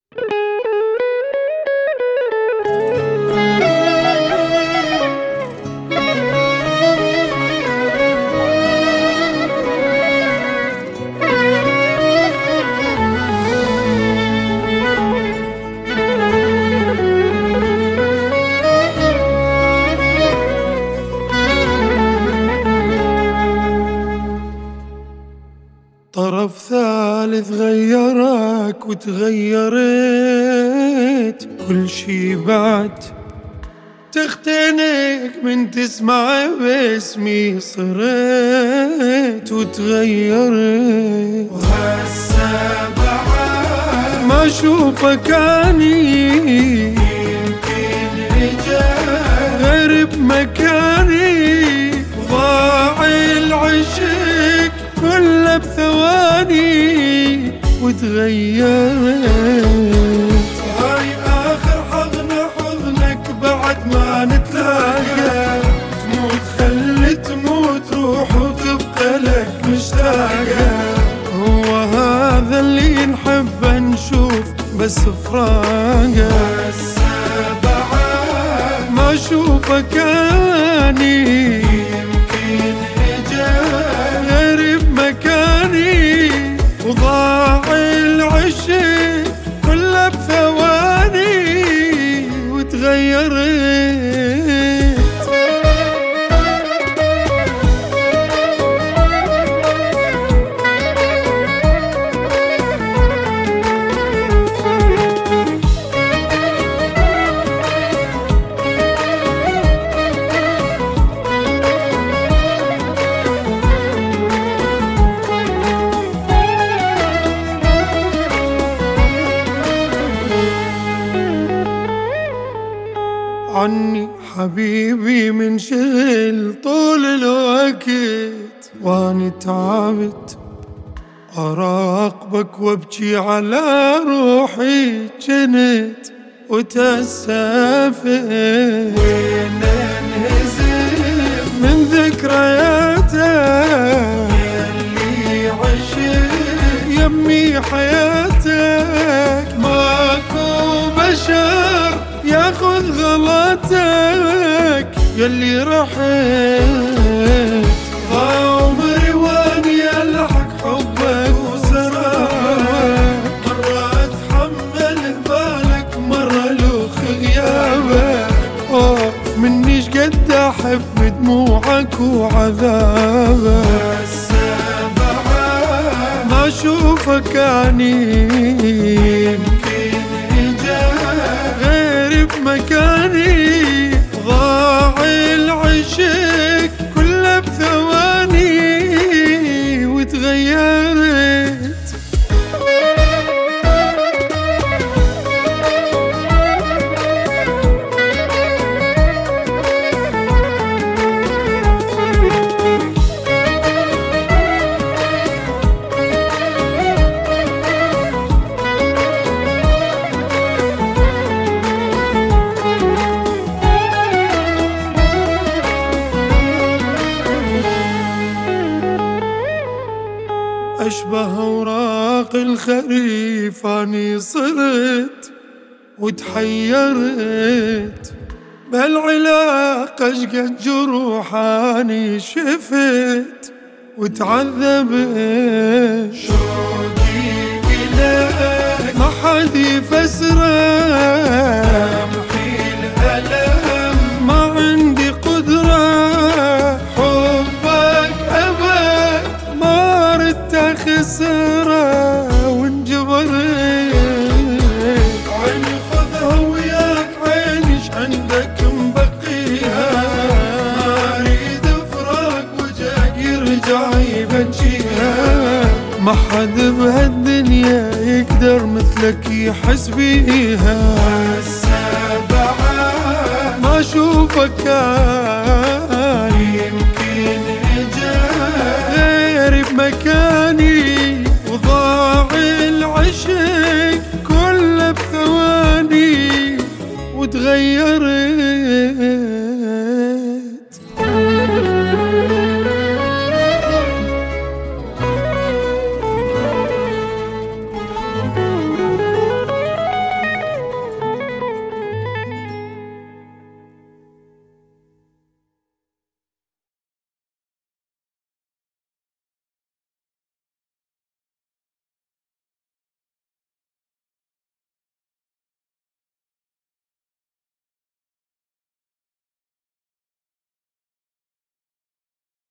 طرف ثالث غيرك وتغيرت كل شي بعد تختنق من تسمع باسمي صرت وتغيرت وهسه بعد ما اشوفك اني يمكن رجعت غير بمكاني وضاع العشق كله بثواني وتغيرت هاي آخر حضنك بعد ما نتلاقى تموت خلي تموت روح وتبقى لك مشتاقة هو هذا اللي نحب نشوف بس فراقة هسه بعد ما اشوفك اني يمكن اجا غير بمكاني وضاع العشق كله بثواني وتغيرت عني حبيبي منشغل طول الوقت واني تعبت اراقبك وابكي على روحي جنت وتأسفت وين انهزم من ذكرياتك يلي عشت يمي حياتك ماكو بشر ياخذ غلطك يلي رحت عمري واني الحق حبك وسرابك مرة اتحمل بالك مرة لوخ غيابك خوف مني شقد احب بدموعك وعذابك هسه بعد ما اشوفك اني يمكن اجا غير بمكاني ضاع العشق كله بثواني وتغيرت أشبه أوراق الخريف أني صرت وتحيرت بهالعلاقة شقد جروح أني شفت وتعذبت شوقي إليك ما حد يفسره أمحي الألم ما عندي قدرة حبك أبد ما ردت خسرة وانجبرت عيني خذها وياك عيني ش عندك مبقيها ما اريد فراق وجهك يرجع يبجيها ما حد بهالدنيا يقدر مثلك يحس بيها هسه بعد ما اشوفك